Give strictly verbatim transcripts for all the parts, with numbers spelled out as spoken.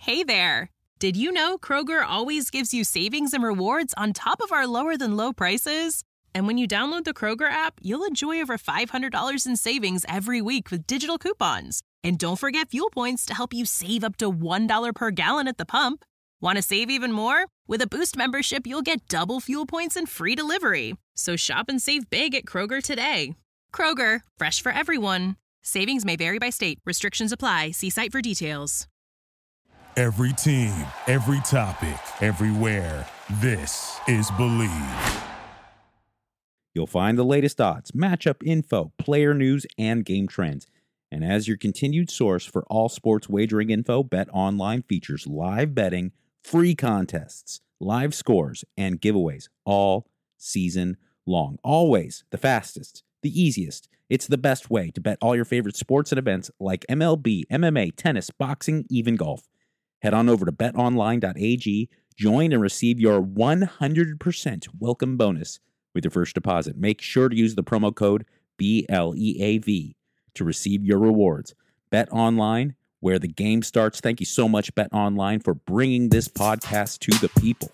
Hey there! Did you know Kroger always gives you savings and rewards on top of our lower-than-low prices? And when you download the Kroger app, you'll enjoy over five hundred dollars in savings every week with digital coupons. And don't forget fuel points to help you save up to one dollar per gallon at the pump. Want to save even more? With a Boost membership, you'll get double fuel points and free delivery. So shop and save big at Kroger today. Kroger, fresh for everyone. Savings may vary by state. Restrictions apply. See site for details. Every team, every topic, everywhere. This is Believe. You'll find the latest odds, matchup info, player news, and game trends. And as your continued source for all sports wagering info, BetOnline features live betting, free contests, live scores, and giveaways all season long. Always the fastest, the easiest. It's the best way to bet all your favorite sports and events like M L B, M M A, tennis, boxing, even golf. Head on over to bet online dot a g, join and receive your one hundred percent welcome bonus with your first deposit. Make sure to use the promo code B L E A V to receive your rewards. BetOnline, where the game starts. Thank you so much, BetOnline, for bringing this podcast to the people.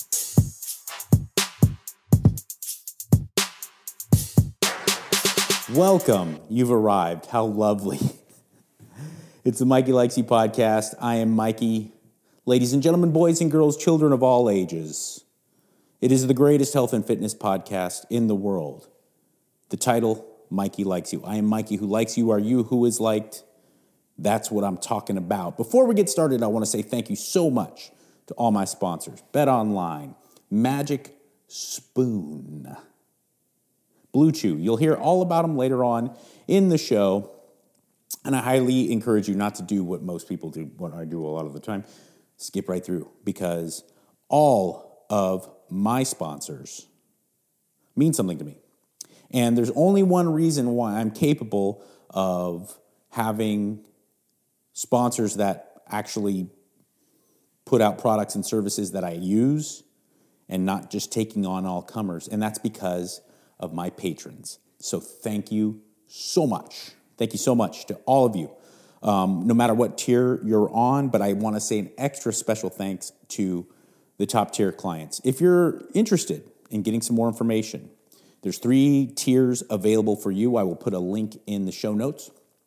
Welcome. You've arrived. How lovely. It's the Mikey Likes You podcast. I am Mikey. Ladies and gentlemen, boys and girls, children of all ages, it is the greatest health and fitness podcast in the world. The title, Mikey Likes You. I am Mikey who likes you. Are you who is liked? That's what I'm talking about. Before we get started, I want to say thank you so much to all my sponsors. BetOnline, Magic Spoon, Blue Chew. You'll hear all about them later on in the show. And I highly encourage you not to do what most people do, what I do a lot of the time. Skip right through, because all of my sponsors mean something to me. And there's only one reason why I'm capable of having sponsors that actually put out products and services that I use and not just taking on all comers. And that's because of my patrons. So thank you so much. Thank you so much to all of you. Um, no matter what tier you're on, but I want to say an extra special thanks to the top tier clients. If you're interested in getting some more information, there's three tiers available for you. I will put a link in the show notes.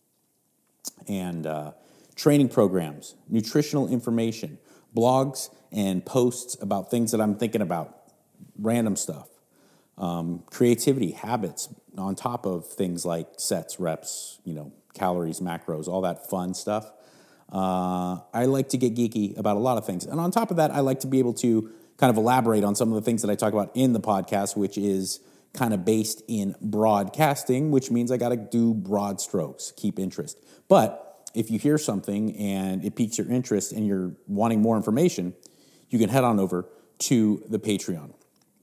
And uh, training programs, nutritional information, blogs and posts about things that I'm thinking about, random stuff, um, creativity, habits, on top of things like sets, reps, you know, calories, macros, all that fun stuff. Uh, I like to get geeky about a lot of things. And on top of that, I like to be able to kind of elaborate on some of the things that I talk about in the podcast, which is kind of based in broadcasting, which means I got to do broad strokes, keep interest. But if you hear something and it piques your interest and you're wanting more information, you can head on over to the Patreon.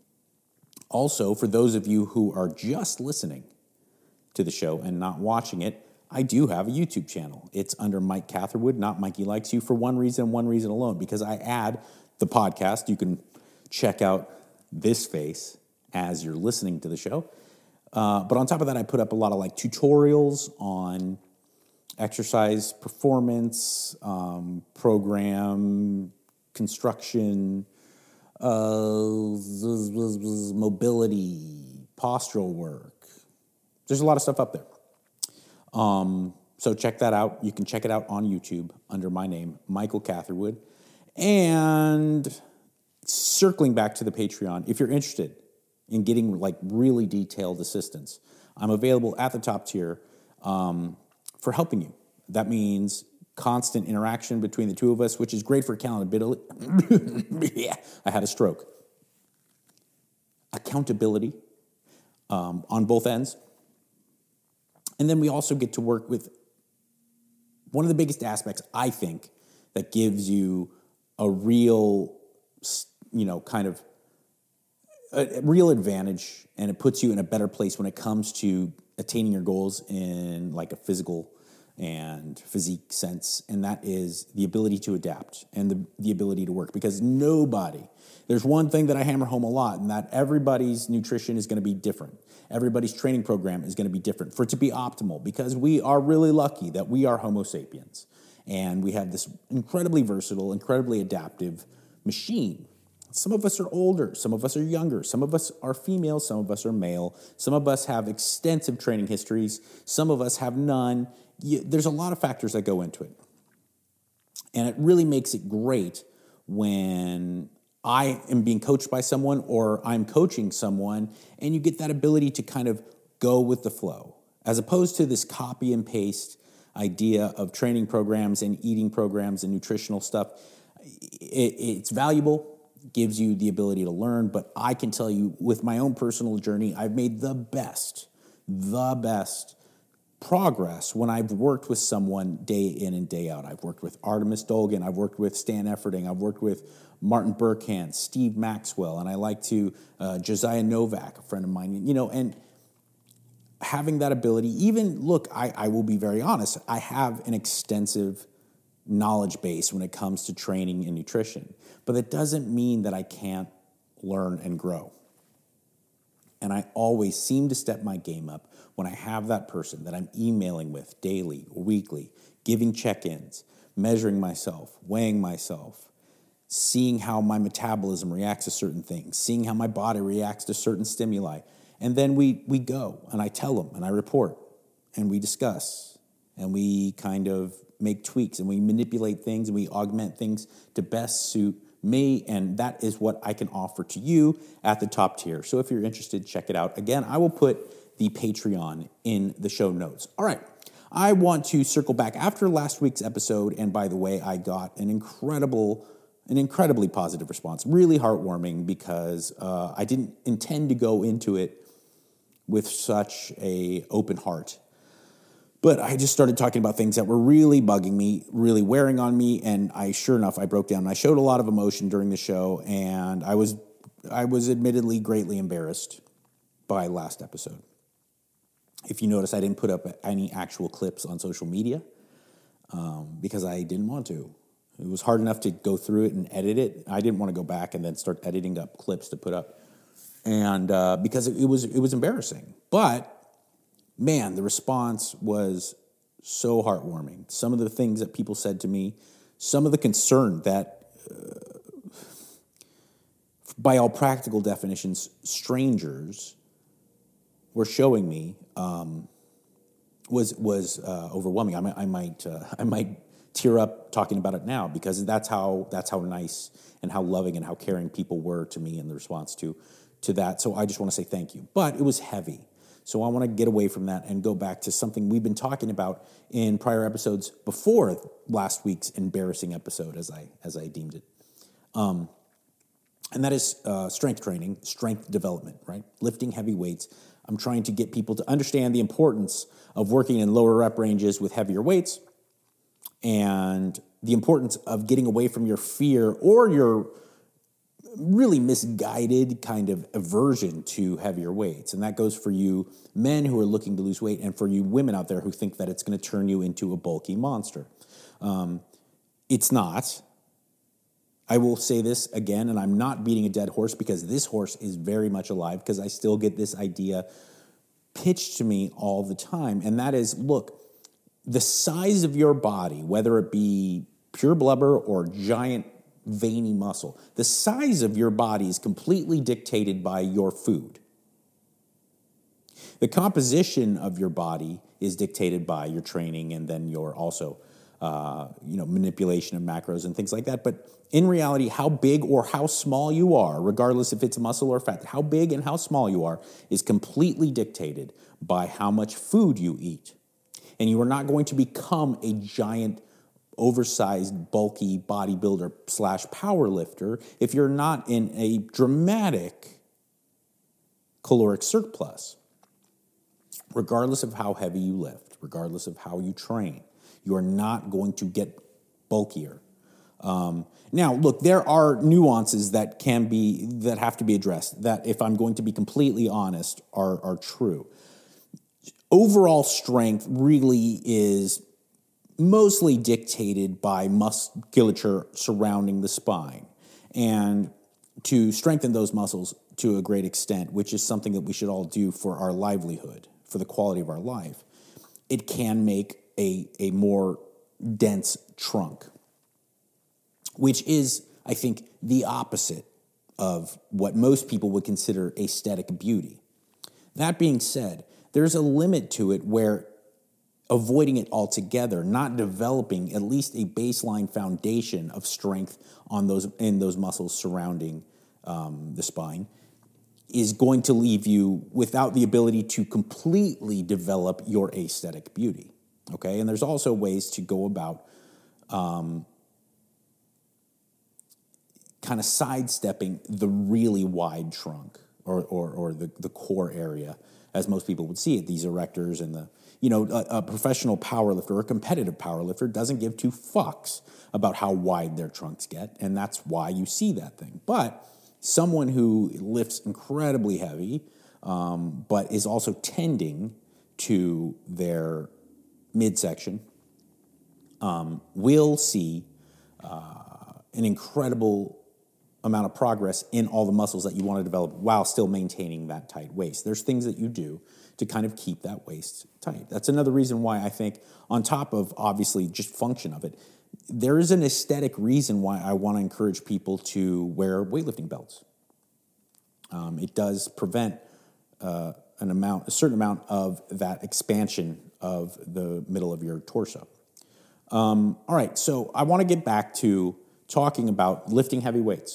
Also, for those of you who are just listening to the show and not watching it, I do have a YouTube channel. It's under Mike Catherwood, not Mikey Likes You, for one reason and one reason alone, because I add the podcast. You can check out this face as you're listening to the show. Uh, but on top of that, I put up a lot of like tutorials on exercise performance, um, program construction, uh, mobility, postural work. There's a lot of stuff up there. Um, so check that out. You can check it out on YouTube under my name, Michael Catherwood. And circling back to the Patreon, if you're interested in getting like really detailed assistance, I'm available at the top tier um, for helping you. That means constant interaction between the two of us, which is great for accountability. Yeah, I had a stroke. Accountability um, on both ends. And then we also get to work with one of the biggest aspects, I think, that gives you a real, you know, kind of a, a real advantage, and it puts you in a better place when it comes to attaining your goals in like a physical and physique sense, and that is the ability to adapt and the, the ability to work. Because nobody, there's one thing that I hammer home a lot, and that everybody's nutrition is going to be different. Everybody's training program is going to be different for it to be optimal, because we are really lucky that we are Homo sapiens. And we have this incredibly versatile, incredibly adaptive machine. Some of us are older, some of us are younger, some of us are female, some of us are male, some of us have extensive training histories, some of us have none. There's a lot of factors that go into it. And it really makes it great when I am being coached by someone or I'm coaching someone, and you get that ability to kind of go with the flow, as opposed to this copy and paste idea of training programs and eating programs and nutritional stuff. It, it's valuable, gives you the ability to learn, but I can tell you with my own personal journey, I've made the best, the best progress when I've worked with someone day in and day out. I've worked with Artemis Dolgan, I've worked with Stan Efferding, I've worked with Martin Burkhand, Steve Maxwell, and I like to, uh, Josiah Novak, a friend of mine, you know, and having that ability, even, look, I, I will be very honest, I have an extensive knowledge base when it comes to training and nutrition, but that doesn't mean that I can't learn and grow. And I always seem to step my game up when I have that person that I'm emailing with daily or weekly, giving check-ins, measuring myself, weighing myself, seeing how my metabolism reacts to certain things, seeing how my body reacts to certain stimuli. And then we we go, and I tell them, and I report, and we discuss, and we kind of make tweaks, and we manipulate things, and we augment things to best suit me, and that is what I can offer to you at the top tier. So if you're interested, check it out. Again, I will put the Patreon in the show notes. All right, I want to circle back after last week's episode, and by the way, I got an incredible, an incredibly positive response, really heartwarming, because uh, I didn't intend to go into it with such a open heart. But I just started talking about things that were really bugging me, really wearing on me, and I, sure enough, I broke down. And I showed a lot of emotion during the show, and I was, I was admittedly greatly embarrassed by last episode. If you notice, I didn't put up any actual clips on social media um, because I didn't want to. It was hard enough to go through it and edit it. I didn't want to go back and then start editing up clips to put up, and uh, because it, it was it was embarrassing, but. Man, the response was so heartwarming. Some of the things that people said to me, some of the concern that, uh, by all practical definitions, strangers were showing me um, was was uh, overwhelming. I might I might uh, I might tear up talking about it now, because that's how that's how nice and how loving and how caring people were to me in the response to to that. So I just want to say thank you. But it was heavy. So I want to get away from that and go back to something we've been talking about in prior episodes before last week's embarrassing episode, as I as I deemed it. Um, and that is uh, strength training, strength development, right? Lifting heavy weights. I'm trying to get people to understand the importance of working in lower rep ranges with heavier weights, and the importance of getting away from your fear or your really misguided kind of aversion to heavier weights. And that goes for you men who are looking to lose weight, and for you women out there who think that it's going to turn you into a bulky monster. Um, it's not. I will say this again, and I'm not beating a dead horse, because this horse is very much alive, because I still get this idea pitched to me all the time. And that is, look, the size of your body, whether it be pure blubber or giant veiny muscle, the size of your body is completely dictated by your food. The composition of your body is dictated by your training, and then your also, uh, you know, manipulation of macros and things like that. But in reality, how big or how small you are, regardless if it's muscle or fat, how big and how small you are is completely dictated by how much food you eat. And you are not going to become a giant, oversized, bulky bodybuilder slash power lifter if you're not in a dramatic caloric surplus. Regardless of how heavy you lift, regardless of how you train, you are not going to get bulkier. Um, now, look, there are nuances that can be, that have to be addressed, that, if I'm going to be completely honest, are, are true. Overall strength really is mostly dictated by musculature surrounding the spine. And to strengthen those muscles to a great extent, which is something that we should all do for our livelihood, for the quality of our life, it can make a, a more dense trunk, which is, I think, the opposite of what most people would consider aesthetic beauty. That being said, there's a limit to it where avoiding it altogether, not developing at least a baseline foundation of strength on those in those muscles surrounding um, the spine, is going to leave you without the ability to completely develop your aesthetic beauty. Okay, and there's also ways to go about um, kind of sidestepping the really wide trunk or or, or the, the core area, as most people would see it. These erectors and the, you know, a, a professional powerlifter or a competitive powerlifter doesn't give two fucks about how wide their trunks get, and that's why you see that thing. But someone who lifts incredibly heavy, um, but is also tending to their midsection, um, will see uh, an incredible amount of progress in all the muscles that you want to develop while still maintaining that tight waist. There's things that you do to kind of keep that waist tight. That's another reason why I think, on top of obviously just function of it, there is an aesthetic reason why I want to encourage people to wear weightlifting belts. Um, it does prevent uh, an amount, a certain amount of that expansion of the middle of your torso. Um, all right, so I want to get back to talking about lifting heavy weights.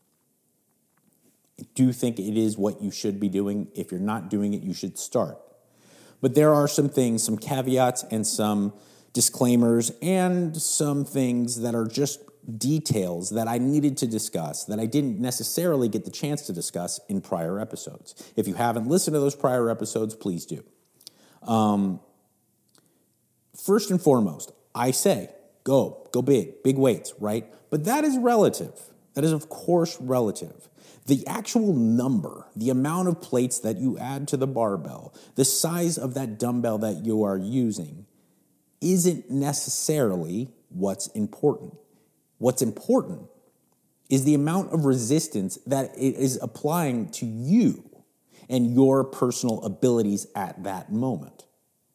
I do think it is what you should be doing. If you're not doing it, you should start. But there are some things, some caveats and some disclaimers and some things that are just details that I needed to discuss that I didn't necessarily get the chance to discuss in prior episodes. If you haven't listened to those prior episodes, please do. Um, first and foremost, I say, go, go big, big weights, right? But that is relative. That is, of course, relative. The actual number, the amount of plates that you add to the barbell, the size of that dumbbell that you are using, isn't necessarily what's important. What's important is the amount of resistance that it is applying to you and your personal abilities at that moment.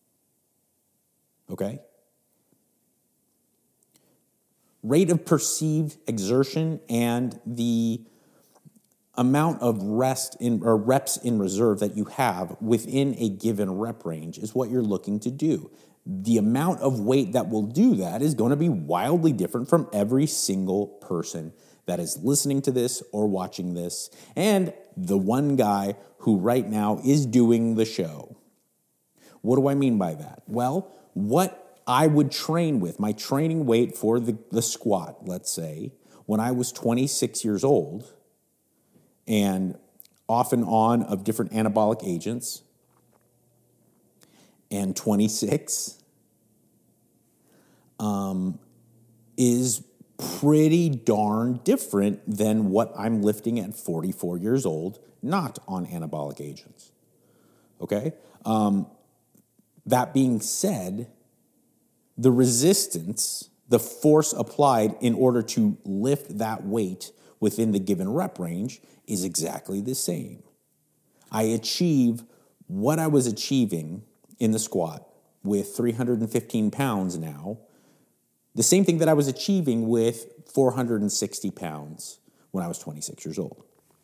Okay? Rate of perceived exertion and the amount of rest in or reps in reserve that you have within a given rep range is what you're looking to do. The amount of weight that will do that is going to be wildly different from every single person that is listening to this or watching this, and the one guy who right now is doing the show. What do I mean by that? Well, what I would train with, my training weight for the, the squat, let's say, when I was twenty-six years old, and off and on of different anabolic agents, and twenty-six um, is pretty darn different than what I'm lifting at forty-four years old, not on anabolic agents. Okay? Um, that being said, the resistance, the force applied in order to lift that weight within the given rep range is exactly the same. I achieve what I was achieving in the squat with three hundred fifteen pounds now, the same thing that I was achieving with four hundred sixty pounds when I was twenty-six years old.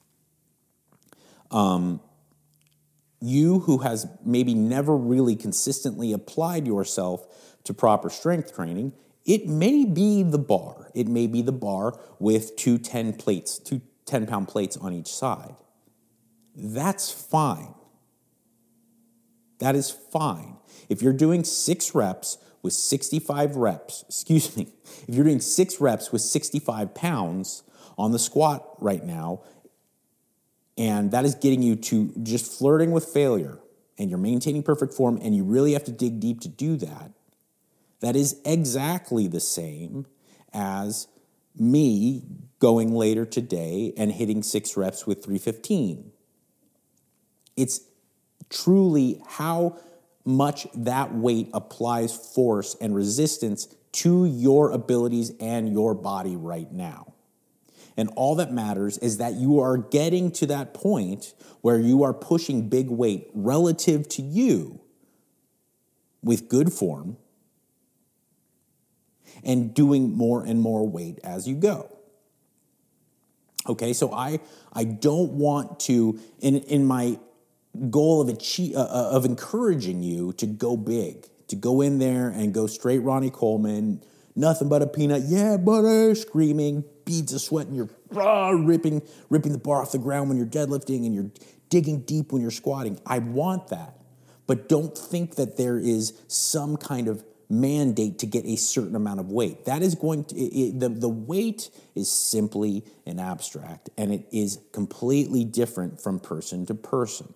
Um, you who has maybe never really consistently applied yourself to proper strength training, it may be the bar. It may be the bar with two ten plates, two ten-pound plates on each side. That's fine. That is fine. If you're doing six reps with sixty-five reps, excuse me, if you're doing six reps with sixty-five pounds on the squat right now, and that is getting you to just flirting with failure, and you're maintaining perfect form, and you really have to dig deep to do that, that is exactly the same as me going later today and hitting six reps with three fifteen. It's truly how much that weight applies force and resistance to your abilities and your body right now. And all that matters is that you are getting to that point where you are pushing big weight relative to you with good form, and doing more and more weight as you go. Okay, so I I don't want to, in, in my goal of achieve, uh, of encouraging you to go big, to go in there and go straight Ronnie Coleman, nothing but a peanut, yeah, butter, screaming, beads of sweat, and you're rah, ripping, ripping the bar off the ground when you're deadlifting and you're digging deep when you're squatting. I want that, but don't think that there is some kind of mandate to get a certain amount of weight. That is going to, it, it, the, the weight is simply an abstract, and it is completely different from person to person.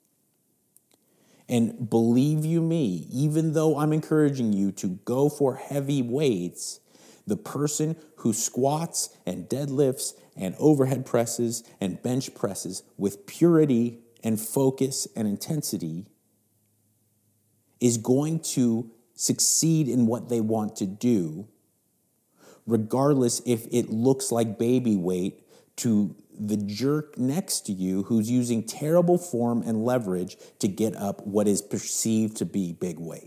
And believe you me, even though I'm encouraging you to go for heavy weights, the person who squats and deadlifts and overhead presses and bench presses with purity and focus and intensity is going to succeed in what they want to do, regardless if it looks like baby weight to the jerk next to you who's using terrible form and leverage to get up what is perceived to be big weight.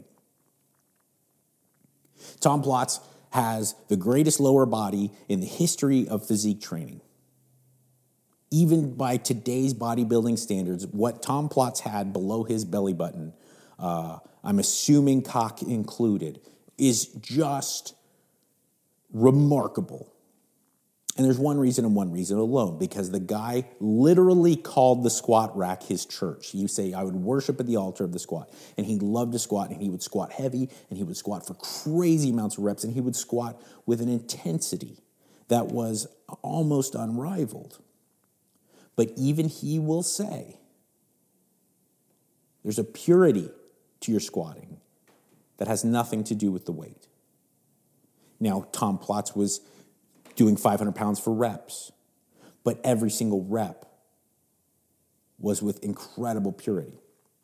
Tom Plotz has the greatest lower body in the history of physique training. Even by today's bodybuilding standards, what Tom Plotz had below his belly button, uh, I'm assuming cock included, is just remarkable. And there's one reason and one reason alone, because the guy literally called the squat rack his church. You say, I would worship at the altar of the squat. And he loved to squat, and he would squat heavy, and he would squat for crazy amounts of reps, and he would squat with an intensity that was almost unrivaled. But even he will say, there's a purity to your squatting that has nothing to do with the weight. Now, Tom Plotz was doing five hundred pounds for reps, but every single rep was with incredible purity.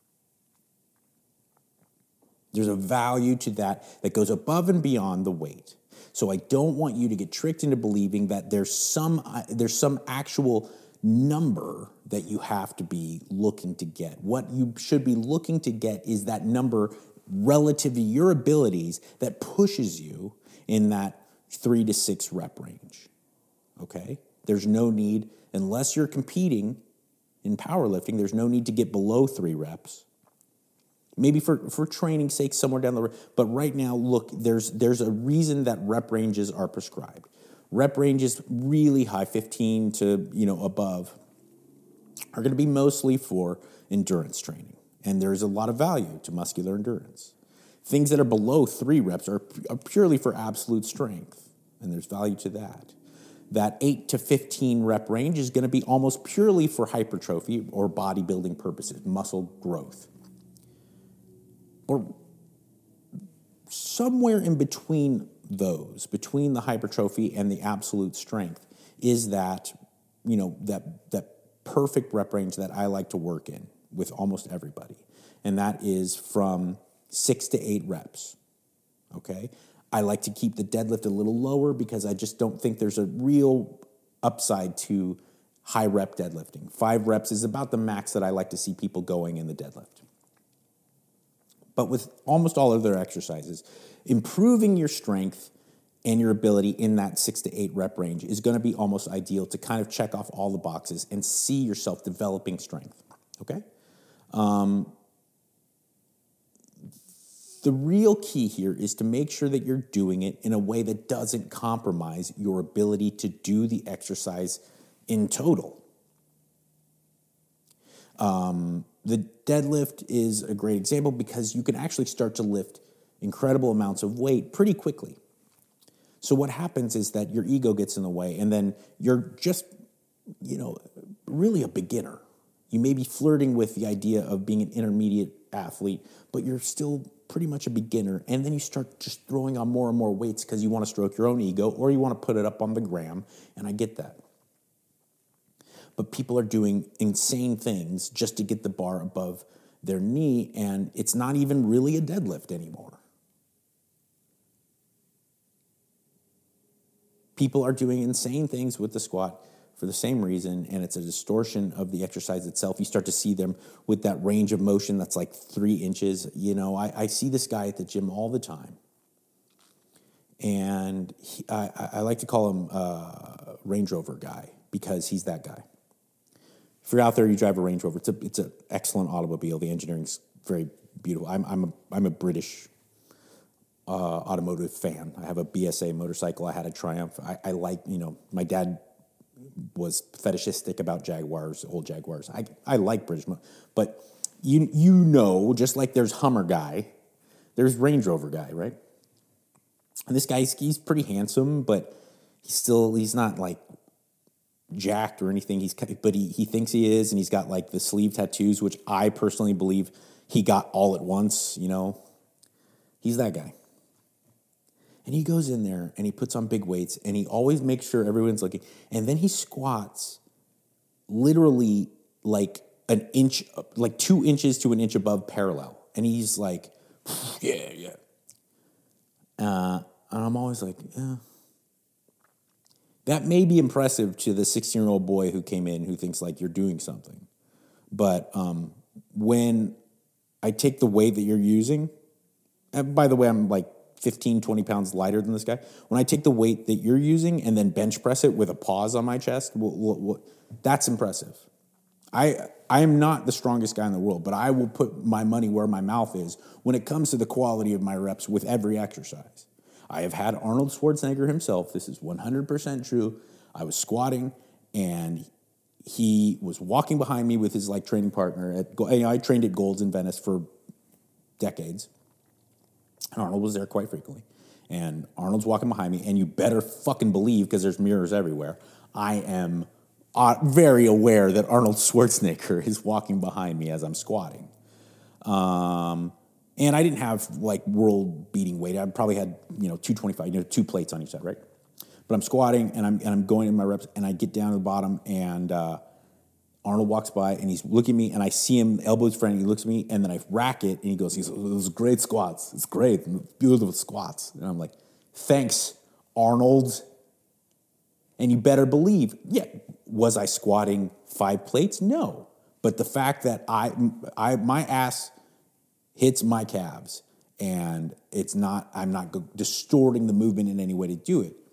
There's a value to that that goes above and beyond the weight. So I don't want you to get tricked into believing that there's some uh, there's some actual number that you have to be looking to get. What you should be looking to get is that number relative to your abilities that pushes you in that three to six rep range, okay? There's no need, unless you're competing in powerlifting, there's no need to get below three reps. Maybe for, for training's sake, somewhere down the road. But right now, look, there's there's a reason that rep ranges are prescribed. Rep ranges really high, fifteen to you know above, are going to be mostly for endurance training. And there's a lot of value to muscular endurance. Things that are below three reps are, are purely for absolute strength, and there's value to that. That eight to fifteen rep range is going to be almost purely for hypertrophy or bodybuilding purposes, muscle growth. Or somewhere in between those, between the hypertrophy and the absolute strength, is that, you know, that that perfect rep range that I like to work in with almost everybody. And that is from six to eight reps, okay? I like to keep the deadlift a little lower because I just don't think there's a real upside to high rep deadlifting. Five reps is about the max that I like to see people going in the deadlift. But with almost all other exercises, improving your strength and your ability in that six to eight rep range is going to be almost ideal to kind of check off all the boxes and see yourself developing strength, okay? Um, The real key here is to make sure that you're doing it in a way that doesn't compromise your ability to do the exercise in total. Um, the deadlift is a great example because you can actually start to lift incredible amounts of weight pretty quickly. So what happens is that your ego gets in the way, and then you're just, you know, really a beginner. You may be flirting with the idea of being an intermediate athlete, but you're still pretty much a beginner, and then you start just throwing on more and more weights because you want to stroke your own ego or you want to put it up on the gram, and I get that. But people are doing insane things just to get the bar above their knee, and it's not even really a deadlift anymore. People are doing insane things with the squat for the same reason, and it's a distortion of the exercise itself. You start to see them with that range of motion that's like three inches. You know, I, I see this guy at the gym all the time, And he, I, I like to call him uh, Range Rover guy because he's that guy. If you're out there, you drive a Range Rover. It's a it's an excellent automobile. The engineering's very beautiful. I'm I'm a I'm a British uh, automotive fan. I have a B S A motorcycle. I had a Triumph. I, I like you know my dad was fetishistic about Jaguars, old Jaguars. I I like British, but you you know just like there's Hummer guy, there's Range Rover guy, right? And this guy, he's, he's pretty handsome, but he's still, he's not like jacked or anything. He's, but he, he thinks he is, and he's got like the sleeve tattoos, which I personally believe he got all at once, you know. He's that guy. And he goes in there and he puts on big weights and he always makes sure everyone's looking. And then he squats literally like an inch, like two inches to an inch above parallel. And he's like, yeah, yeah. Uh, and I'm always like, yeah. That may be impressive to the sixteen-year-old boy who came in who thinks like you're doing something. But um, when I take the weight that you're using, and by the way, I'm like fifteen, twenty pounds lighter than this guy. When I take the weight that you're using and then bench press it with a pause on my chest, well, well, well, that's impressive. I I am not the strongest guy in the world, but I will put my money where my mouth is when it comes to the quality of my reps with every exercise. I have had Arnold Schwarzenegger himself. This is one hundred percent true. I was squatting, and he was walking behind me with his like training partner. At you know, I trained at Gold's in Venice for decades. And Arnold was there quite frequently. And Arnold's walking behind me, and you better fucking believe, because there's mirrors everywhere, I am uh, very aware that Arnold Schwarzenegger is walking behind me as I'm squatting. Um, and I didn't have, like, world-beating weight. I probably had, you know, two twenty-five, you know, two plates on each side, right? But I'm squatting, and I'm and I'm going in my reps, and I get down to the bottom, and uh, Arnold walks by, and he's looking at me, and I see him elbow his friend, and he looks at me, and then I rack it, and he goes, he goes, those great squats. It's great, beautiful squats. And I'm like, thanks, Arnold. And you better believe, yeah, was I squatting five plates? No. But the fact that I, I my ass hits my calves, and it's not, I'm not distorting the movement in any way to do it.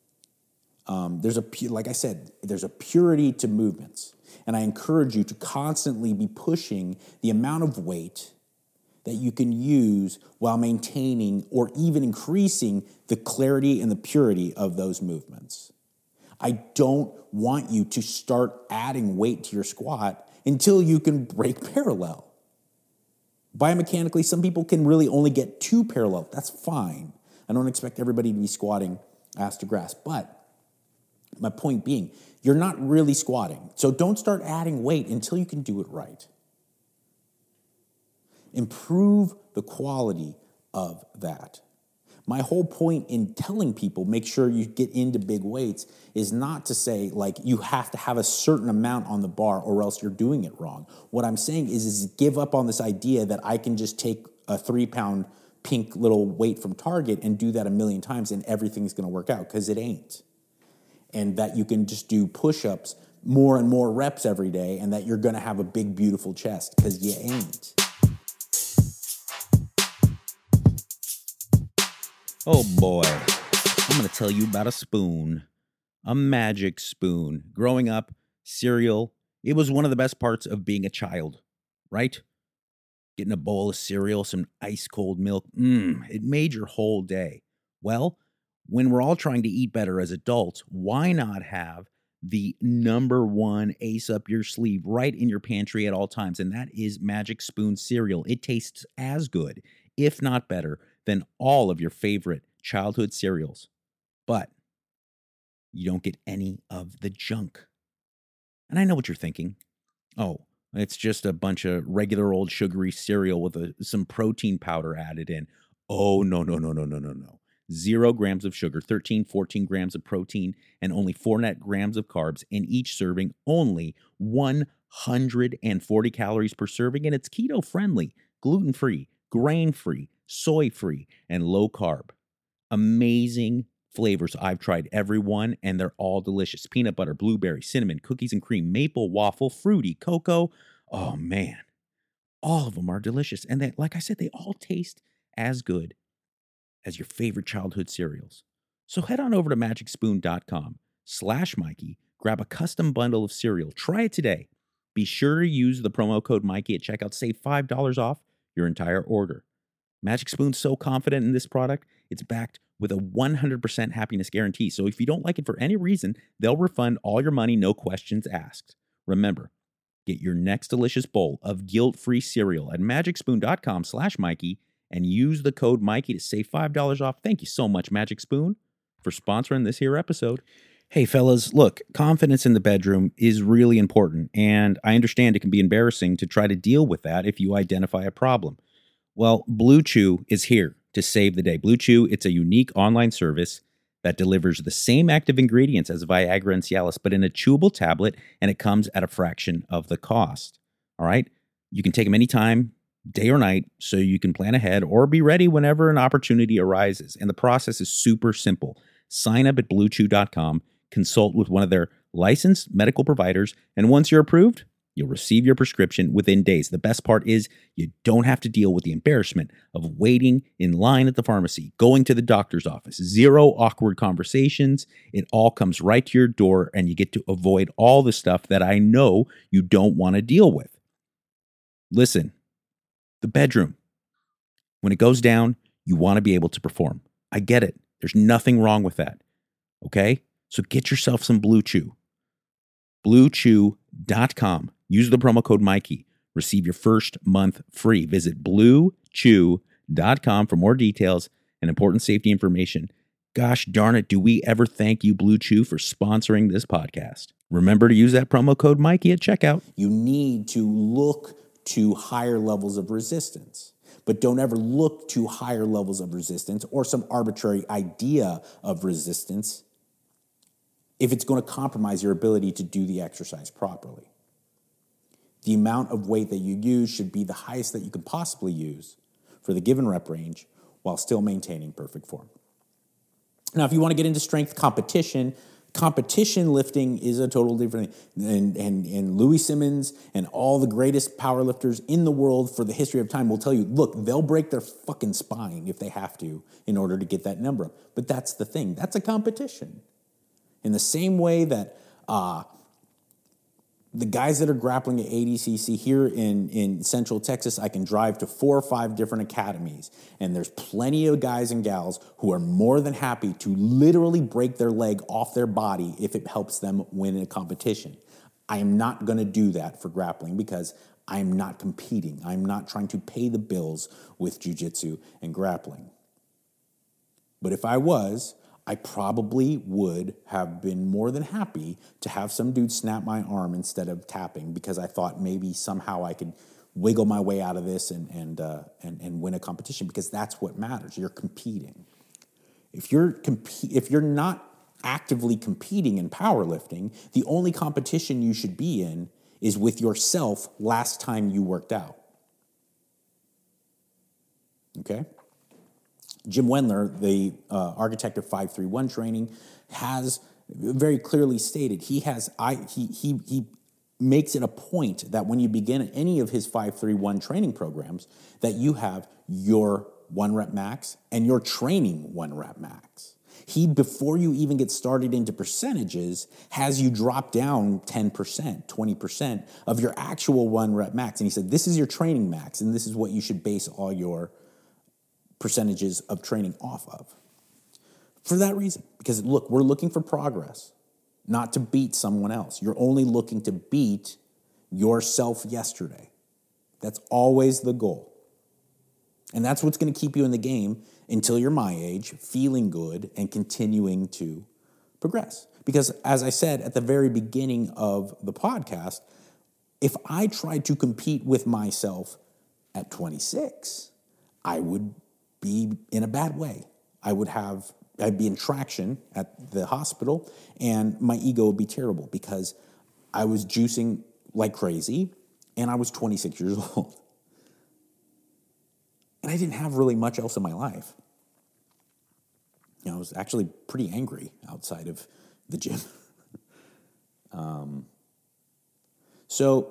Um, there's a, like I said, there's a purity to movements. And I encourage you to constantly be pushing the amount of weight that you can use while maintaining or even increasing the clarity and the purity of those movements. I don't want you to start adding weight to your squat until you can break parallel. Biomechanically, some people can really only get two parallel. That's fine. I don't expect everybody to be squatting ass to grass. But my point being, you're not really squatting. So don't start adding weight until you can do it right. Improve the quality of that. My whole point in telling people, make sure you get into big weights, is not to say, like, you have to have a certain amount on the bar or else you're doing it wrong. What I'm saying is, is give up on this idea that I can just take a three-pound pink little weight from Target and do that a million times and everything's going to work out, because it ain't. And that you can just do push-ups more and more reps every day and that you're going to have a big, beautiful chest, because you ain't. Oh boy, I'm going to tell you about a spoon, a magic spoon. Growing up, cereal, it was one of the best parts of being a child, right? Getting a bowl of cereal, some ice cold milk, mmm, it made your whole day. Well, when we're all trying to eat better as adults, why not have the number one ace up your sleeve right in your pantry at all times? And that is Magic Spoon cereal. It tastes as good, if not better, than all of your favorite childhood cereals. But you don't get any of the junk. And I know what you're thinking. Oh, it's just a bunch of regular old sugary cereal with a, some protein powder added in. Oh, no, no, no, no, no, no, no. Zero grams of sugar, thirteen, fourteen grams of protein, and only four net grams of carbs, in each serving only one hundred forty calories per serving, and it's keto-friendly, gluten-free, grain-free, soy-free, and low-carb. Amazing flavors. I've tried every one, and they're all delicious. Peanut butter, blueberry, cinnamon, cookies and cream, maple, waffle, fruity, cocoa. Oh, man. All of them are delicious. And they, like I said, they all taste as good as your favorite childhood cereals. So head on over to magic spoon dot com slash Mikey, grab a custom bundle of cereal. Try it today. Be sure to use the promo code Mikey at checkout. Save five dollars off your entire order. Magic Spoon's so confident in this product, it's backed with a one hundred percent happiness guarantee. So if you don't like it for any reason, they'll refund all your money, no questions asked. Remember, get your next delicious bowl of guilt-free cereal at magic spoon dot com slash Mikey and use the code Mikey to save five dollars off. Thank you so much, Magic Spoon, for sponsoring this here episode. Hey, fellas, look, confidence in the bedroom is really important, and I understand it can be embarrassing to try to deal with that if you identify a problem. Well, Blue Chew is here to save the day. Blue Chew, it's a unique online service that delivers the same active ingredients as Viagra and Cialis, but in a chewable tablet, and it comes at a fraction of the cost. All right? You can take them anytime, day or night, so you can plan ahead or be ready whenever an opportunity arises. And the process is super simple. Sign up at blue chew dot com, consult with one of their licensed medical providers, and once you're approved, you'll receive your prescription within days. The best part is you don't have to deal with the embarrassment of waiting in line at the pharmacy, going to the doctor's office, zero awkward conversations. It all comes right to your door, and you get to avoid all the stuff that I know you don't want to deal with. Listen, the bedroom, when it goes down, you want to be able to perform. I get it. There's nothing wrong with that. Okay? So get yourself some Blue Chew. blue chew dot com. Use the promo code Mikey. Receive your first month free. Visit blue chew dot com for more details and important safety information. Gosh darn it, do we ever thank you, Blue Chew, for sponsoring this podcast. Remember to use that promo code Mikey at checkout. You need to look to higher levels of resistance, but don't ever look to higher levels of resistance or some arbitrary idea of resistance if it's going to compromise your ability to do the exercise properly. The amount of weight that you use should be the highest that you can possibly use for the given rep range while still maintaining perfect form. Now, if you want to get into strength competition, competition lifting is a total different thing. And, and, and Louis Simmons and all the greatest powerlifters in the world for the history of time will tell you, look, they'll break their fucking spine if they have to in order to get that number up. But that's the thing. That's a competition. In the same way that uh, the guys that are grappling at A D C C here in, in Central Texas, I can drive to four or five different academies, and there's plenty of guys and gals who are more than happy to literally break their leg off their body if it helps them win in a competition. I am not going to do that for grappling because I am not competing. I'm not trying to pay the bills with jiu-jitsu and grappling. But if I was, I probably would have been more than happy to have some dude snap my arm instead of tapping because I thought maybe somehow I could wiggle my way out of this and and uh, and, and win a competition, because that's what matters. You're competing. If you're comp- if you're not actively competing in powerlifting, the only competition you should be in is with yourself last time you worked out. Okay? Jim Wendler, the uh, architect of five three one training, has very clearly stated he has I he he he makes it a point that when you begin any of his five three one training programs, that you have your one rep max and your training one rep max. He, before you even get started into percentages, has you drop down ten percent, twenty percent of your actual one rep max. And he said, this is your training max, and this is what you should base all your percentages of training off of. For that reason, because look, we're looking for progress, not to beat someone else. You're only looking to beat yourself yesterday. That's always the goal. And that's what's going to keep you in the game until you're my age, feeling good and continuing to progress. Because as I said at the very beginning of the podcast, if I tried to compete with myself at twenty-six, I would be in a bad way. I would have, I'd be in traction at the hospital, and my ego would be terrible because I was juicing like crazy, and I was twenty-six years old. And I didn't have really much else in my life. You know, I was actually pretty angry outside of the gym. um, so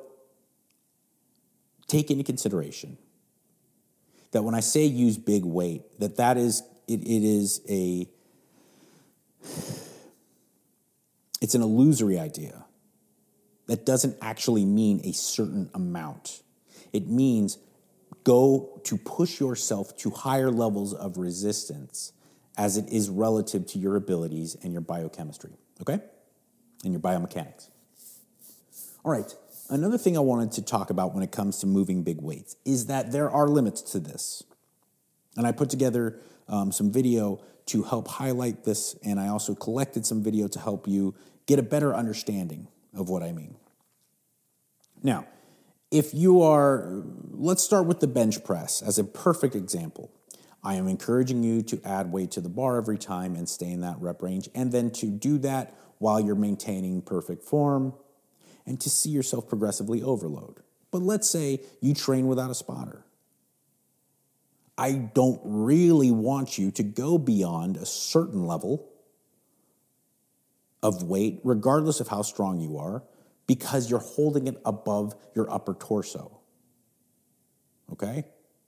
take into consideration that when I say use big weight, that that is it, it is a, it's an illusory idea that doesn't actually mean a certain amount. It means go to push yourself to higher levels of resistance as it is relative to your abilities and your biochemistry, okay? And your biomechanics. All right, another thing I wanted to talk about when it comes to moving big weights is that there are limits to this. And I put together um, some video to help highlight this, and I also collected some video to help you get a better understanding of what I mean. Now, if you are, let's start with the bench press as a perfect example. I am encouraging you to add weight to the bar every time and stay in that rep range, and then to do that while you're maintaining perfect form and to see yourself progressively overload. But let's say you train without a spotter. I don't really want you to go beyond a certain level of weight, regardless of how strong you are, because you're holding it above your upper torso. Okay?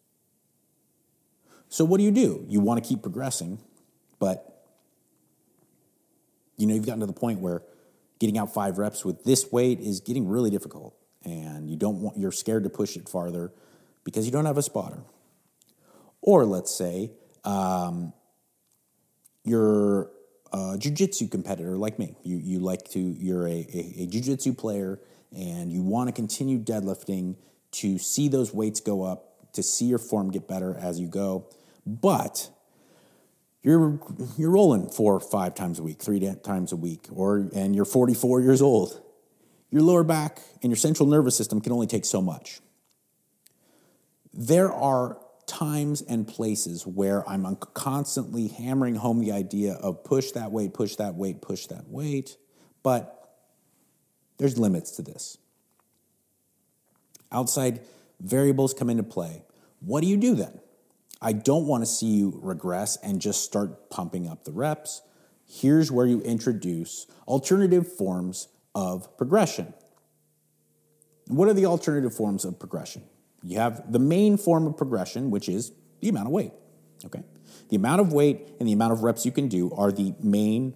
So what do you do? You want to keep progressing, but you know, you've gotten to the point where getting out five reps with this weight is getting really difficult, and you don't want, you're scared to push it farther because you don't have a spotter. Or let's say um, you're a jiu-jitsu competitor like me. You you like to you're a, a, a jiu-jitsu player, and you want to continue deadlifting to see those weights go up, to see your form get better as you go. But you're you're rolling four or five times a week, three times a week, or and you're forty-four years old. Your lower back and your central nervous system can only take so much. There are times and places where I'm constantly hammering home the idea of push that weight, push that weight, push that weight, but there's limits to this. Outside variables come into play. What do you do then? I don't want to see you regress and just start pumping up the reps. Here's where you introduce alternative forms of progression. What are the alternative forms of progression? You have the main form of progression, which is the amount of weight, okay? The amount of weight and the amount of reps you can do are the main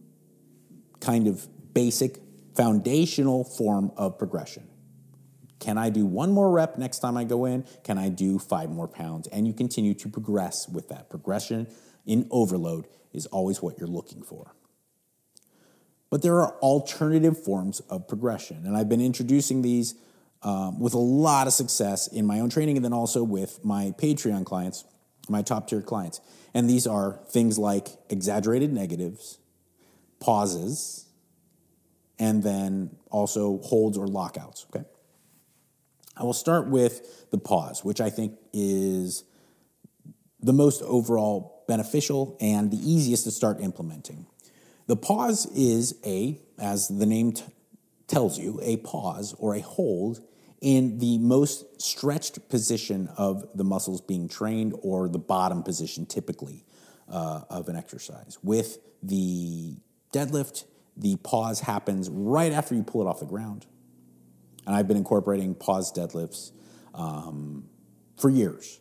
kind of basic foundational form of progression. Can I do one more rep next time I go in? Can I do five more pounds? And you continue to progress with that. Progression in overload is always what you're looking for. But there are alternative forms of progression, and I've been introducing these um, with a lot of success in my own training and then also with my Patreon clients, my top-tier clients. And these are things like exaggerated negatives, pauses, and then also holds or lockouts, okay? I will start with the pause, which I think is the most overall beneficial and the easiest to start implementing. The pause is a, as the name t- tells you, a pause or a hold in the most stretched position of the muscles being trained, or the bottom position typically uh, of an exercise. With the deadlift, the pause happens right after you pull it off the ground. And I've been incorporating pause deadlifts um, for years.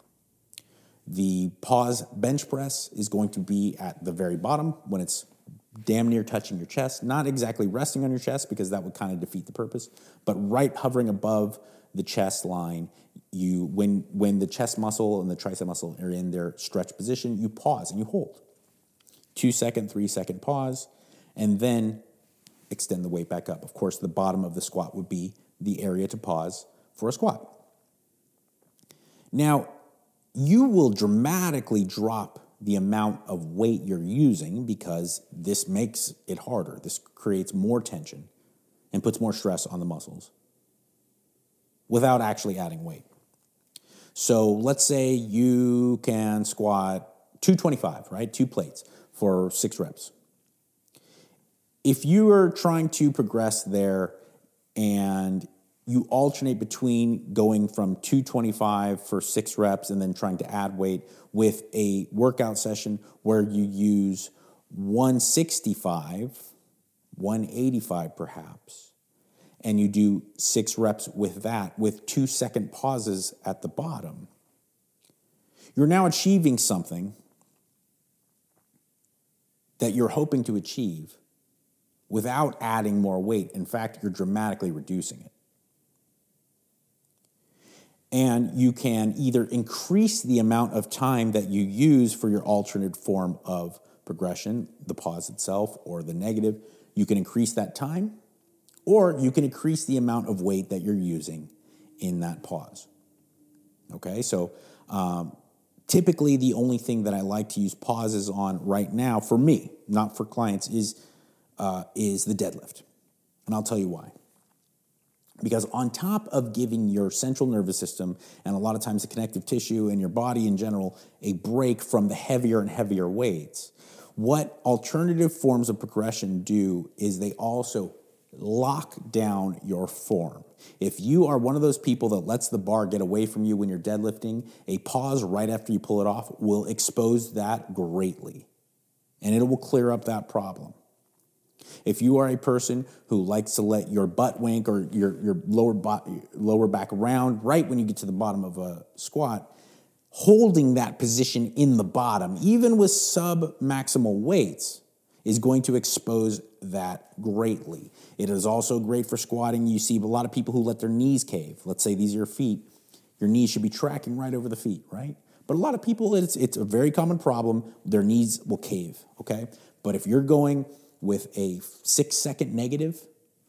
The pause bench press is going to be at the very bottom when it's damn near touching your chest, not exactly resting on your chest because that would kind of defeat the purpose, but right hovering above the chest line. You when when the chest muscle and the tricep muscle are in their stretch position, you pause and you hold. Two second, three second pause, and then extend the weight back up. Of course, the bottom of the squat would be the area to pause for a squat. Now, you will dramatically drop the amount of weight you're using because this makes it harder. This creates more tension and puts more stress on the muscles without actually adding weight. So let's say you can squat two twenty-five, right? Two plates for six reps. If you are trying to progress there and you alternate between going from two twenty-five for six reps and then trying to add weight with a workout session where you use one sixty-five, one eighty-five perhaps, and you do six reps with that with two second pauses at the bottom, you're now achieving something that you're hoping to achieve without adding more weight. In fact, you're dramatically reducing it. And you can either increase the amount of time that you use for your alternate form of progression, the pause itself or the negative. You can increase that time, or you can increase the amount of weight that you're using in that pause. Okay, so um, typically the only thing that I like to use pauses on right now, for me, not for clients, is uh, is the deadlift. And I'll tell you why. Because on top of giving your central nervous system, and a lot of times the connective tissue and your body in general, a break from the heavier and heavier weights, what alternative forms of progression do is they also lock down your form. If you are one of those people that lets the bar get away from you when you're deadlifting, a pause right after you pull it off will expose that greatly, and it will clear up that problem. If you are a person who likes to let your butt wink or your, your lower, bo- lower back round right when you get to the bottom of a squat, holding that position in the bottom, even with sub-maximal weights, is going to expose that greatly. It is also great for squatting. You see a lot of people who let their knees cave. Let's say these are your feet. Your knees should be tracking right over the feet, right? But a lot of people, it's, it's a very common problem. Their knees will cave, okay? But if you're going with a six-second negative,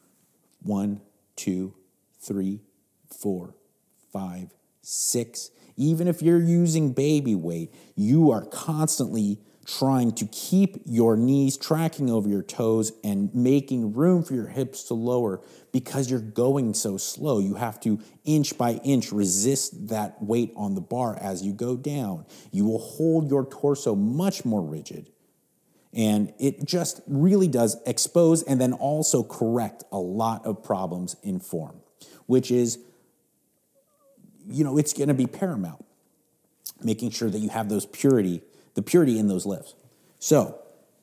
one, two, three, four, five, six, even if you're using baby weight, you are constantly trying to keep your knees tracking over your toes and making room for your hips to lower because you're going so slow. You have to inch by inch resist that weight on the bar as you go down. You will hold your torso much more rigid. And it just really does expose and then also correct a lot of problems in form, which is, you know, it's going to be paramount, making sure that you have those purity, the purity in those lifts. So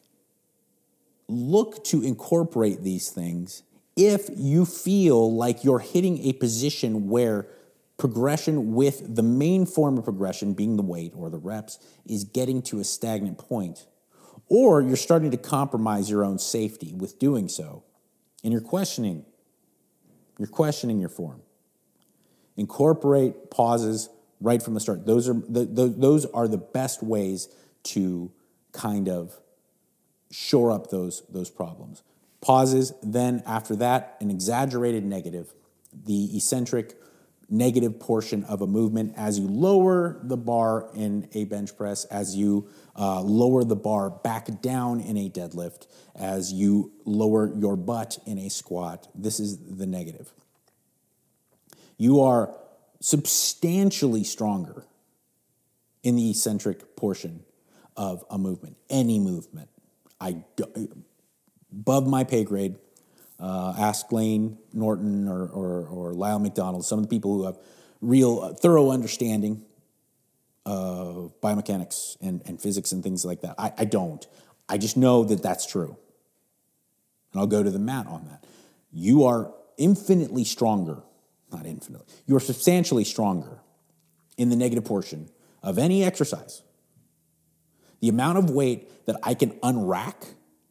look to incorporate these things if you feel like you're hitting a position where progression with the main form of progression, being the weight or the reps, is getting to a stagnant point. Or you're starting to compromise your own safety with doing so, and you're questioning, you're questioning your form. Incorporate pauses right from the start. Those are the, the, those are the best ways to kind of shore up those, those problems. Pauses, then after that, an exaggerated negative, the eccentric negative portion of a movement as you lower the bar in a bench press, as you uh, lower the bar back down in a deadlift, as you lower your butt in a squat. This is the negative. You are substantially stronger in the eccentric portion of a movement, any movement. I above my pay grade. Uh, ask Lane Norton or, or, or Lyle McDonald, some of the people who have real uh, thorough understanding of biomechanics and, and physics and things like that. I, I don't. I just know that that's true. And I'll go to the mat on that. You are infinitely stronger, not infinitely, you are substantially stronger in the negative portion of any exercise. The amount of weight that I can unrack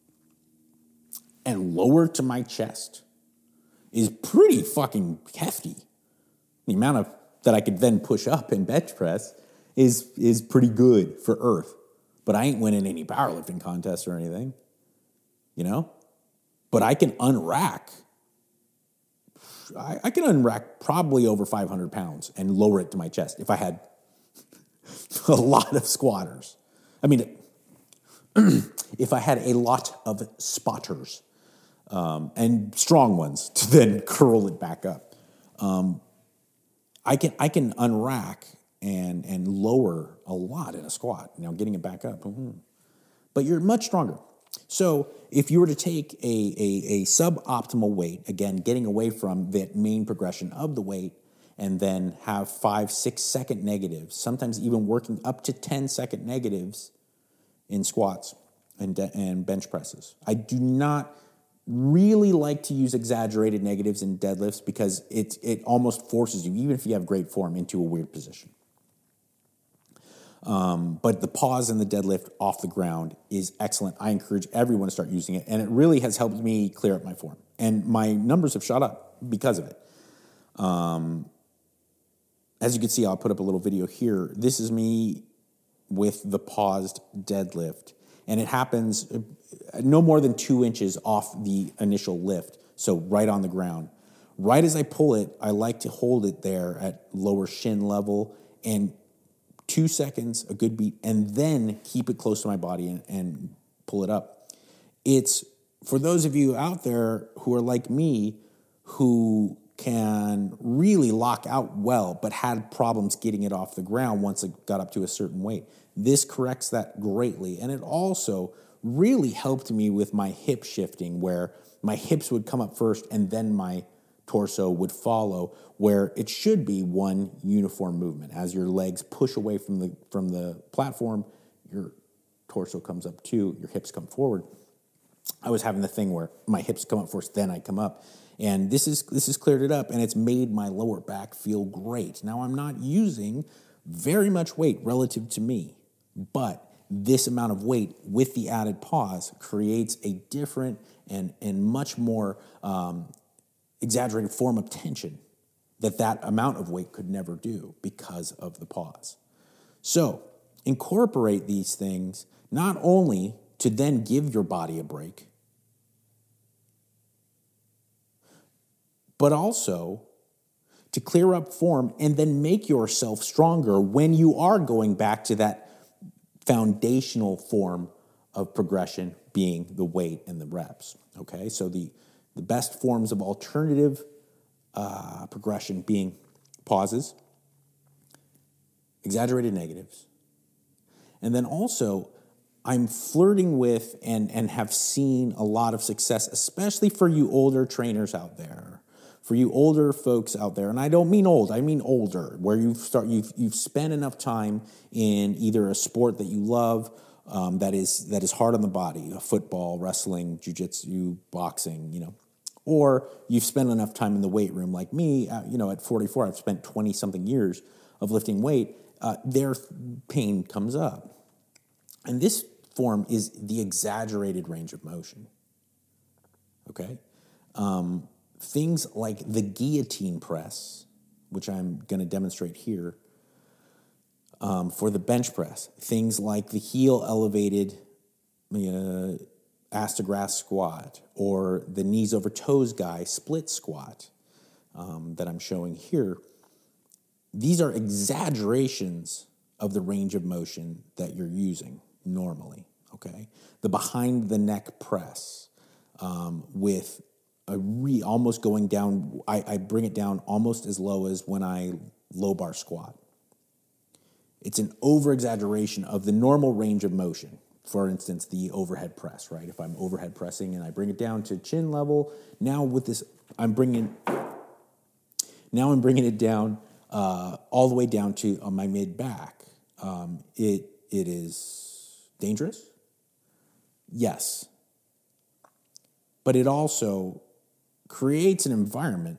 and lower to my chest is pretty fucking hefty. The amount of that I could then push up in bench press is is pretty good for Earth. But I ain't winning any powerlifting contests or anything, you know? But I can unrack, I, I can unrack probably over five hundred pounds and lower it to my chest if I had a lot of squatters. I mean, if I had a lot of spotters. Um, and strong ones to then curl it back up. Um, I can I can unrack and and lower a lot in a squat. Now getting it back up, mm-hmm. But you're much stronger. So if you were to take a, a a suboptimal weight, again getting away from that main progression of the weight, and then have five six second negatives, sometimes even working up to ten second negatives in squats and de- and bench presses. I do not really like to use exaggerated negatives in deadlifts because it, it almost forces you, even if you have great form, into a weird position. Um, but the pause and the deadlift off the ground is excellent. I encourage everyone to start using it, and it really has helped me clear up my form. And my numbers have shot up because of it. Um, as you can see, I'll put up a little video here. This is me with the paused deadlift, and it happens no more than two inches off the initial lift, so right on the ground. Right as I pull it, I like to hold it there at lower shin level, and two seconds, a good beat, and then keep it close to my body and, and pull it up. It's for those of you out there who are like me, who can really lock out well, but had problems getting it off the ground once it got up to a certain weight. This corrects that greatly. And it also really helped me with my hip shifting, where my hips would come up first and then my torso would follow, where it should be one uniform movement. As your legs push away from the from the platform, your torso comes up too, your hips come forward. I was having the thing where my hips come up first, then I come up. And this is this has cleared it up, and it's made my lower back feel great. Now, I'm not using very much weight relative to me, but this amount of weight with the added pause creates a different and, and much more um, exaggerated form of tension that that amount of weight could never do because of the pause. So incorporate these things not only to then give your body a break, but also to clear up form and then make yourself stronger when you are going back to that foundational form of progression, being the weight and the reps. Okay, so the, the best forms of alternative uh, progression being pauses, exaggerated negatives, and then also I'm flirting with and, and have seen a lot of success, especially for you older trainers out there. For you older folks out there, and I don't mean old, I mean older, where you've start you've you've spent enough time in either a sport that you love, um, that is that is hard on the body, a football, wrestling, jiu-jitsu, boxing, you know, or you've spent enough time in the weight room like me. Uh, you know, at forty-four, I've spent twenty something years of lifting weight. Uh, their pain comes up, and this form is the exaggerated range of motion. Okay. Um, Things like the guillotine press, which I'm going to demonstrate here, um, for the bench press. Things like the heel elevated uh, ass to grass squat, or the knees over toes guy split squat um, that I'm showing here. These are exaggerations of the range of motion that you're using normally, okay? The behind the neck press um, with a re almost going down, I, I bring it down almost as low as when I low bar squat. It's an over exaggeration of the normal range of motion. For instance, the overhead press, right? If I'm overhead pressing and I bring it down to chin level, now with this, I'm bringing, now I'm bringing it down uh, all the way down to uh, my mid back. Um, it it is dangerous, yes, but it also creates an environment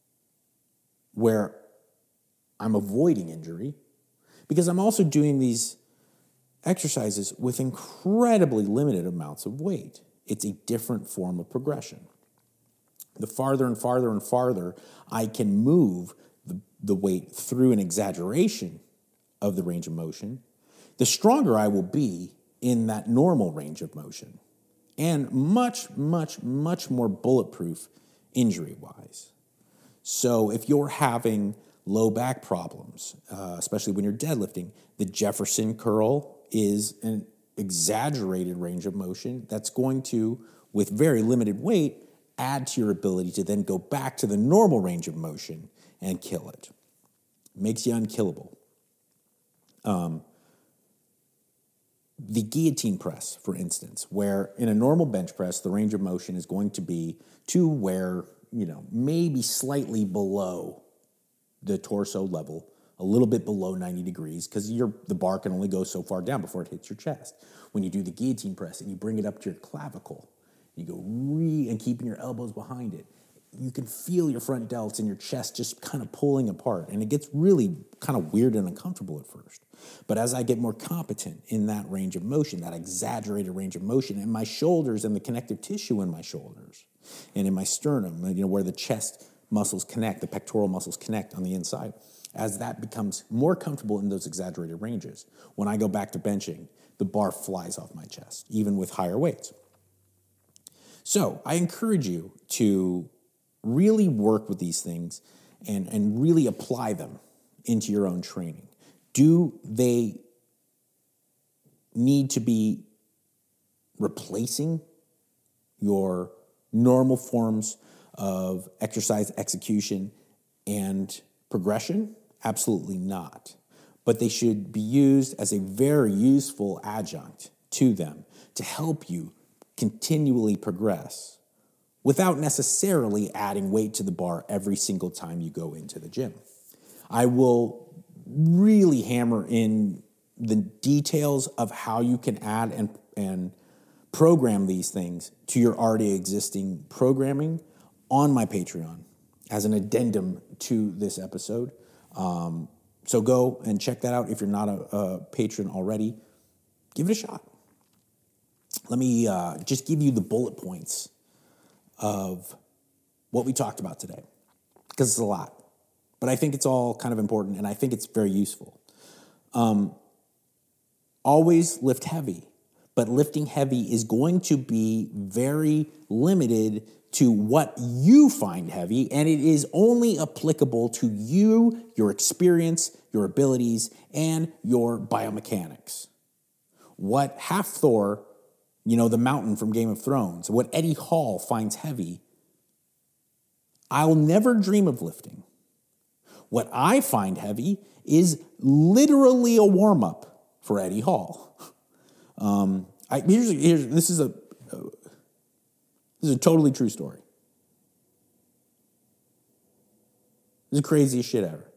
where I'm avoiding injury, because I'm also doing these exercises with incredibly limited amounts of weight. It's a different form of progression. The farther and farther and farther I can move the, the weight through an exaggeration of the range of motion, the stronger I will be in that normal range of motion, and much, much, much more bulletproof injury-wise. So if you're having low back problems, uh, especially when you're deadlifting, the Jefferson curl is an exaggerated range of motion that's going to, with very limited weight, add to your ability to then go back to the normal range of motion and kill it. Makes you unkillable. Um, the guillotine press, for instance, where in a normal bench press, the range of motion is going to be to where, you know, maybe slightly below the torso level, a little bit below ninety degrees, because your the bar can only go so far down before it hits your chest. When you do the guillotine press and you bring it up to your clavicle, you go re and keeping your elbows behind it, you can feel your front delts and your chest just kind of pulling apart. And it gets really kind of weird and uncomfortable at first. But as I get more competent in that range of motion, that exaggerated range of motion, and my shoulders and the connective tissue in my shoulders and in my sternum, you know, where the chest muscles connect, the pectoral muscles connect on the inside, as that becomes more comfortable in those exaggerated ranges, when I go back to benching, the bar flies off my chest, even with higher weights. So I encourage you to really work with these things and, and really apply them into your own training. Do they need to be replacing your normal forms of exercise execution and progression? Absolutely not. But they should be used as a very useful adjunct to them to help you continually progress without necessarily adding weight to the bar every single time you go into the gym. I will really hammer in the details of how you can add and, and program these things to your already existing programming on my Patreon as an addendum to this episode. Um, so go and check that out if you're not a, a patron already. Give it a shot. Let me uh, just give you the bullet points of what we talked about today, because it's a lot. But I think it's all kind of important, and I think it's very useful. Um, always lift heavy, but lifting heavy is going to be very limited to what you find heavy, and it is only applicable to you, your experience, your abilities, and your biomechanics. What Hafthor, you know, the mountain from Game of Thrones, what Eddie Hall finds heavy, I'll never dream of lifting. What I find heavy is literally a warm-up for Eddie Hall. Um, I, here's, here's, this is a, a this is a totally true story. This is the craziest shit ever.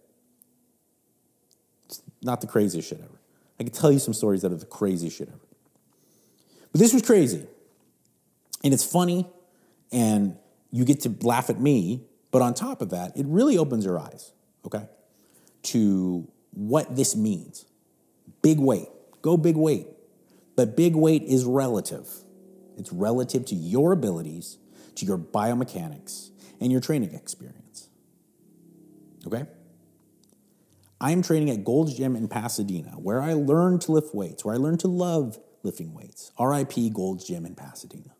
It's not the craziest shit ever. I can tell you some stories that are the craziest shit ever. But this was crazy. And it's funny, and you get to laugh at me, but on top of that, it really opens your eyes, okay, to what this means. Big weight. Go big weight. But big weight is relative. It's relative to your abilities, to your biomechanics, and your training experience. Okay? I am training at Gold's Gym in Pasadena, where I learned to lift weights, where I learned to love lifting weights. R I P Gold's Gym in Pasadena.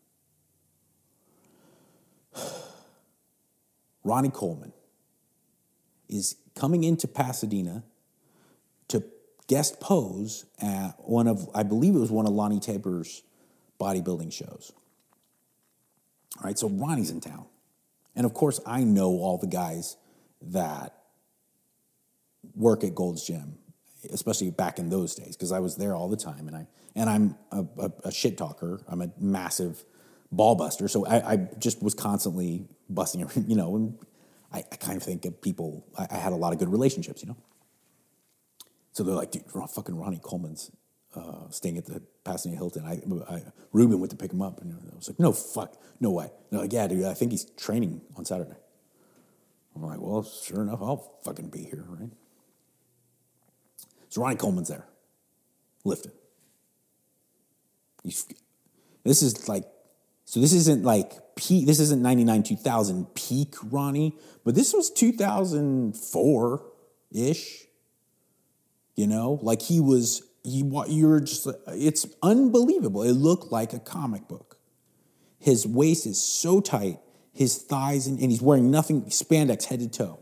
Ronnie Coleman is coming into Pasadena to guest pose at one of, I believe it was one of Lonnie Tabor's bodybuilding shows. All right, so Ronnie's in town. And of course, I know all the guys that work at Gold's Gym, especially back in those days, because I was there all the time. And, I, and I'm a, a, a shit talker. I'm a massive ball buster. So I, I just was constantly busting, you know, and I, I kind of think of people, I, I had a lot of good relationships, you know. So they're like, dude, fucking Ronnie Coleman's uh, staying at the Pasadena Hilton. I, I, Ruben went to pick him up, and I was like, no, fuck, no way. And they're like, yeah, dude, I think he's training on Saturday. I'm like, well, sure enough, I'll fucking be here, right? So Ronnie Coleman's there, lifting. He's, this is like, so this isn't like peak, this isn't ninety-nine, two thousand peak Ronnie, but this was two thousand four-ish. You know, like he was, he, you're just, it's unbelievable. It looked like a comic book. His waist is so tight, his thighs, and, and he's wearing nothing, spandex head to toe.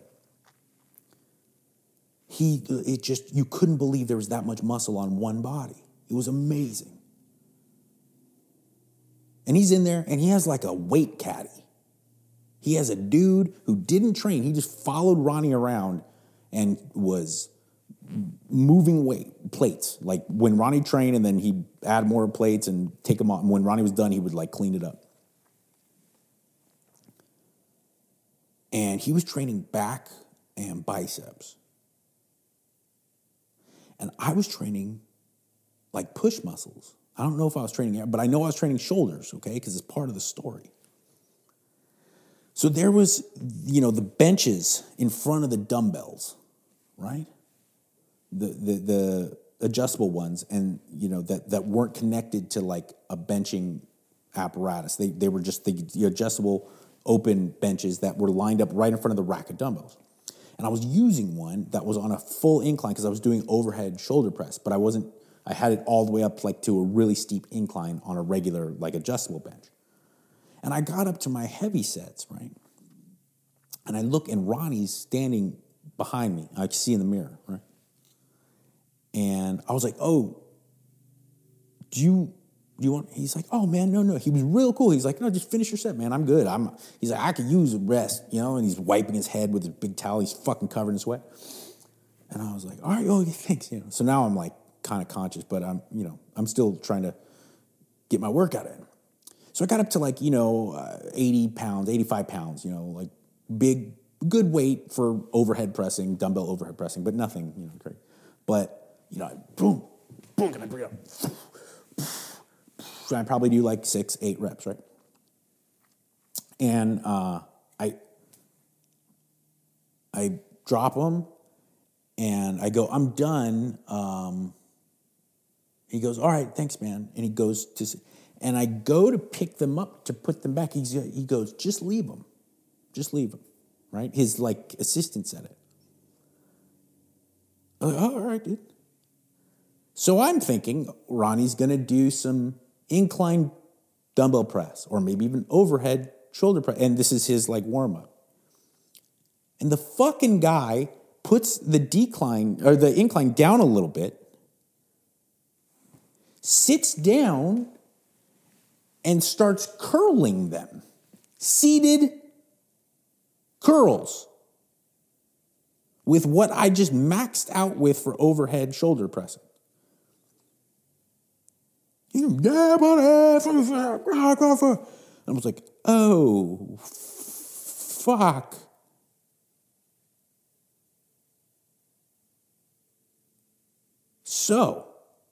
He, it just, you couldn't believe there was that much muscle on one body. It was amazing. And he's in there, and he has like a weight caddy. He has a dude who didn't train. He just followed Ronnie around and was moving weight plates. Like when Ronnie trained, and then he'd add more plates and take them off. And when Ronnie was done, he would like clean it up. And he was training back and biceps. And I was training like push muscles. I don't know if I was training, but I know I was training shoulders, okay, because it's part of the story. So there was, you know, the benches in front of the dumbbells, right? The the the adjustable ones, and you know that that weren't connected to like a benching apparatus. They they were just the, the adjustable open benches that were lined up right in front of the rack of dumbbells. And I was using one that was on a full incline because I was doing overhead shoulder press, but I wasn't. I had it all the way up like to a really steep incline on a regular like adjustable bench. And I got up to my heavy sets, right? And I look, and Ronnie's standing behind me. I can see in the mirror, right? And I was like, "Oh, do you do you want?" He's like, "Oh man, no, no." He was real cool. He's like, "No, just finish your set, man. I'm good." I'm. He's like, "I could use a rest, you know." And he's wiping his head with his big towel. He's fucking covered in sweat. And I was like, "All right, oh, thanks." You know. So now I'm like kind of conscious, but I'm, you know, I'm still trying to get my workout in. So I got up to like, you know, uh, eighty pounds, eighty-five pounds, you know, like big, good weight for overhead pressing, dumbbell overhead pressing, but nothing, you know, great. But, you know, I, boom, boom, can I bring it up? I probably do like six, eight reps, right? And uh, I, I drop them and I go, "I'm done." Um, he goes, "All right, thanks, man." And he goes to... And I go to pick them up to put them back. He's, he goes, "Just leave them. Just leave them." Right? His, like, assistant said it. I'm like, "Oh, all right, dude." So I'm thinking Ronnie's going to do some incline dumbbell press or maybe even overhead shoulder press. And this is his, like, warm-up. And the fucking guy puts the decline or the incline down a little bit, sits down, and starts curling them. Seated curls with what I just maxed out with for overhead shoulder pressing. Yeah, buddy. And I was like, "Oh, fuck." So,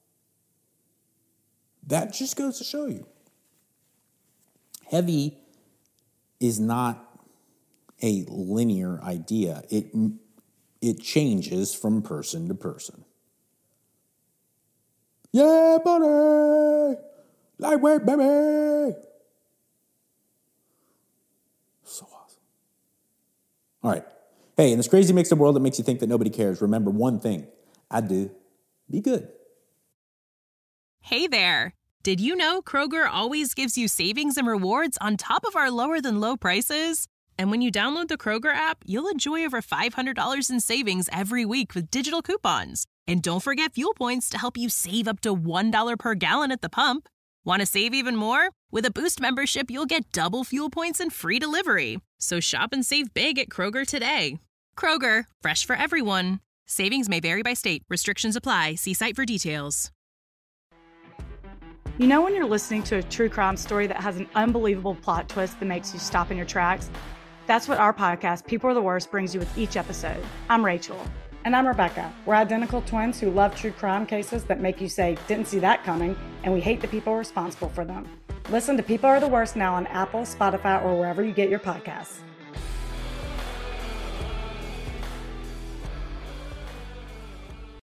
that just goes to show you. Heavy is not a linear idea. It, it changes from person to person. Yeah, buddy! Lightweight, baby! So awesome. All right. Hey, in this crazy mixed-up world that makes you think that nobody cares, remember one thing. I do. Be good. Hey there. Did you know Kroger always gives you savings and rewards on top of our lower-than-low prices? And when you download the Kroger app, you'll enjoy over five hundred dollars in savings every week with digital coupons. And don't forget fuel points to help you save up to one dollar per gallon at the pump. Want to save even more? With a Boost membership, you'll get double fuel points and free delivery. So shop and save big at Kroger today. Kroger, fresh for everyone. Savings may vary by state. Restrictions apply. See site for details. You know when you're listening to a true crime story that has an unbelievable plot twist that makes you stop in your tracks? That's what our podcast, People Are the Worst, brings you with each episode. I'm Rachel. And I'm Rebecca. We're identical twins who love true crime cases that make you say, "Didn't see that coming," and we hate the people responsible for them. Listen to People Are the Worst now on Apple, Spotify, or wherever you get your podcasts.